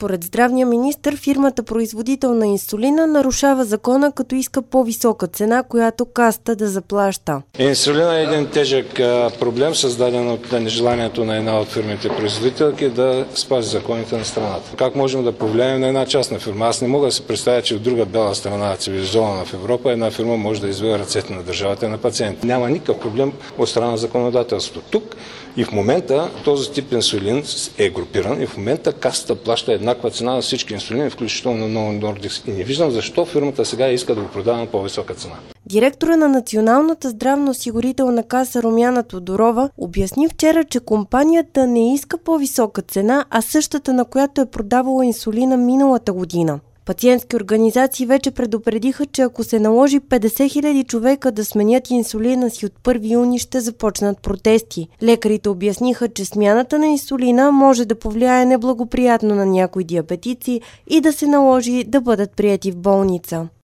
Според здравния министър, фирмата производител на инсулина нарушава закона, като иска по-висока цена, която Касата да заплаща. Инсулина е един тежък проблем, създаден от нежеланието на една от фирмите производителки да спази законите на страната. Как можем да повлияем на една частна фирма? Аз не мога да се представя, че от друга бяла страна, цивилизована в Европа, една фирма може да извива ръцете на държавата и на пациента. Няма никакъв проблем от страна на законодателството. Тук и в момента този тип инсулин е групиран и в момента Касата плаща еднаква цена на всички инсулини, включително на Novo Nordisk. И не виждам защо фирмата сега иска да го продава на по-висока цена. Директора на Националната здравноосигурителна каса Румяна Тодорова обясни вчера, че компанията не иска по-висока цена, а същата, на която е продавала инсулина миналата година. Пациентски организации вече предупредиха, че ако се наложи 50 000 човека да сменят инсулина си от 1 юни, ще започнат протести. Лекарите обясниха, че смяната на инсулина може да повлияе неблагоприятно на някои диабетици и да се наложи да бъдат приети в болница.